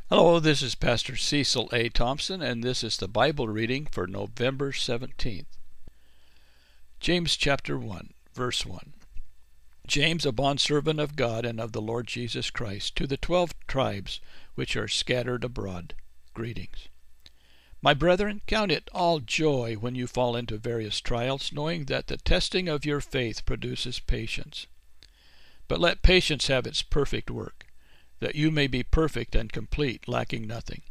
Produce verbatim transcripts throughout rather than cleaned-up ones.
Hello, this is Pastor Cecil A. Thompson, and this is the Bible reading for November seventeenth. James chapter one, verse one. James, a bondservant of God and of the Lord Jesus Christ, to the twelve tribes which are scattered abroad, greetings. My brethren, count it all joy when you fall into various trials, knowing that the testing of your faith produces patience. But let patience have its perfect work, that you may be perfect and complete, lacking nothing.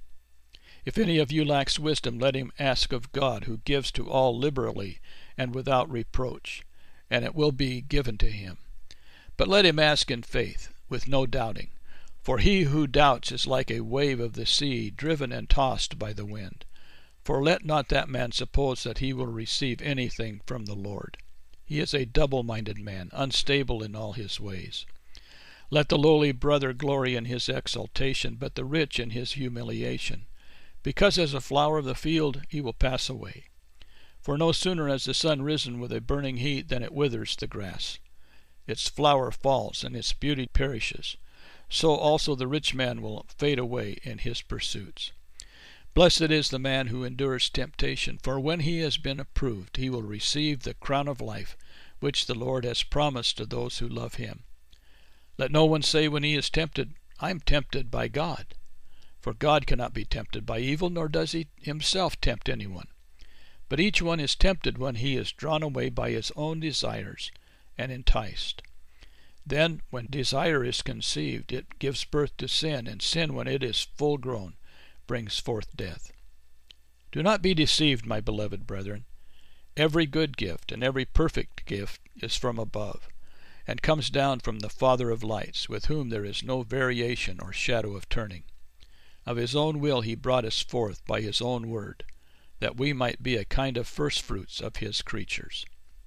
If any of you lacks wisdom, let him ask of God, who gives to all liberally and without reproach, and it will be given to him. But let him ask in faith, with no doubting. For he who doubts is like a wave of the sea, driven and tossed by the wind. For let not that man suppose that he will receive anything from the Lord. He is a double-minded man, unstable in all his ways. Let the lowly brother glory in his exaltation, but the rich in his humiliation, because as a flower of the field he will pass away. For no sooner has the sun risen with a burning heat than it withers the grass. Its flower falls, and its beauty perishes. So also the rich man will fade away in his pursuits. Blessed is the man who endures temptation, for when he has been approved, he will receive the crown of life, which the Lord has promised to those who love him. Let no one say when he is tempted, I am tempted by God. For God cannot be tempted by evil, nor does he himself tempt anyone. But each one is tempted when he is drawn away by his own desires and enticed. Then, when desire is conceived, it gives birth to sin, and sin, when it is full grown, brings forth death. Do not be deceived, my beloved brethren. Every good gift and every perfect gift is from above, and comes down from the Father of lights, with whom there is no variation or shadow of turning. Of his own will he brought us forth by his own word, that we might be a kind of firstfruits of his creatures.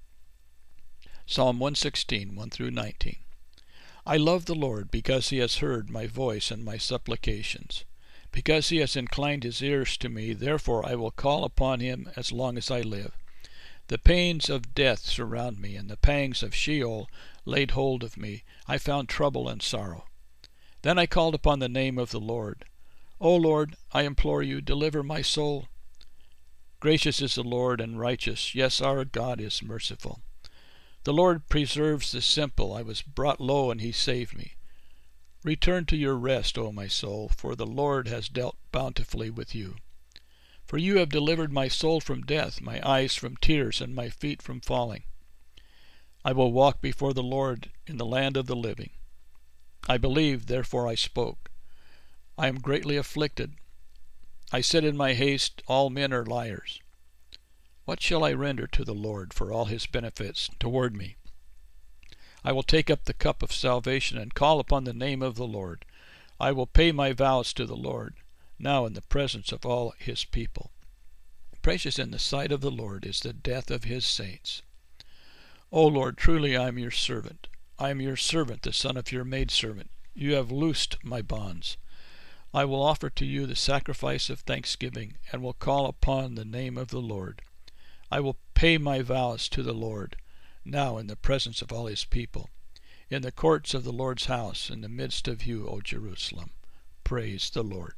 Psalm one sixteen, one through nineteen. I love the Lord, because he has heard my voice and my supplications. Because he has inclined his ears to me, therefore I will call upon him as long as I live. The pains of death surround me, and the pangs of Sheol laid hold of me. I found trouble and sorrow. Then I called upon the name of the Lord. O Lord, I implore you, deliver my soul. Gracious is the Lord and righteous. Yes, our God is merciful. The Lord preserves the simple. I was brought low, and he saved me. Return to your rest, O my soul, for the Lord has dealt bountifully with you. For you have delivered my soul from death, my eyes from tears, and my feet from falling. I will walk before the Lord in the land of the living. I believed, therefore I spoke. I am greatly afflicted. I said in my haste, all men are liars. What shall I render to the Lord for all his benefits toward me? I will take up the cup of salvation and call upon the name of the Lord. I will pay my vows to the Lord, now in the presence of all his people. Precious in the sight of the Lord is the death of his saints. O Lord, truly I am your servant. I am your servant, the son of your maidservant. You have loosed my bonds. I will offer to you the sacrifice of thanksgiving, and will call upon the name of the Lord. I will pay my vows to the Lord, now in the presence of all his people, in the courts of the Lord's house, in the midst of you, O Jerusalem. Praise the Lord.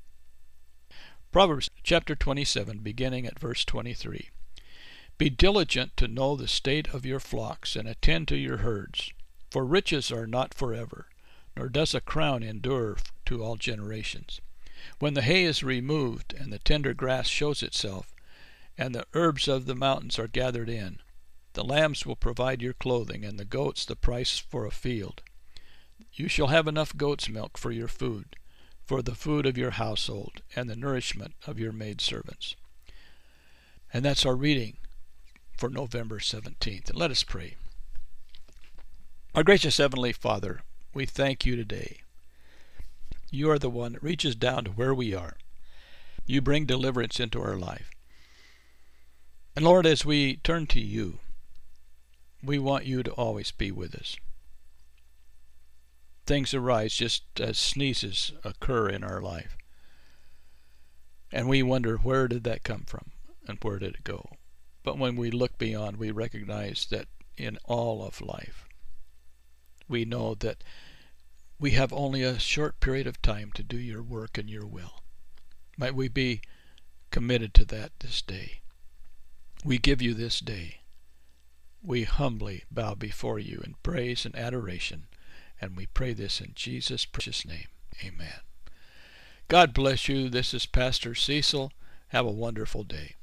Proverbs chapter twenty-seven, beginning at verse twenty-three. Be diligent to know the state of your flocks, and attend to your herds. For riches are not forever, nor does a crown endure to all generations. When the hay is removed, and the tender grass shows itself, and the herbs of the mountains are gathered in, the lambs will provide your clothing, and the goats the price for a field. You shall have enough goat's milk for your food, for the food of your household, and the nourishment of your maidservants. And that's our reading for November seventeenth. Let us pray. Our gracious Heavenly Father, we thank you today. You are the one that reaches down to where we are. You bring deliverance into our life. And Lord, as we turn to you, we want you to always be with us. Things arise just as sneezes occur in our life. And we wonder, where did that come from and where did it go? But when we look beyond, we recognize that in all of life, we know that We have only a short period of time to do your work and your will. Might we be committed to that this day. We give you this day. We humbly bow before you in praise and adoration, and we pray this in Jesus' precious name. Amen. God bless you. This is Pastor Cecil. Have a wonderful day.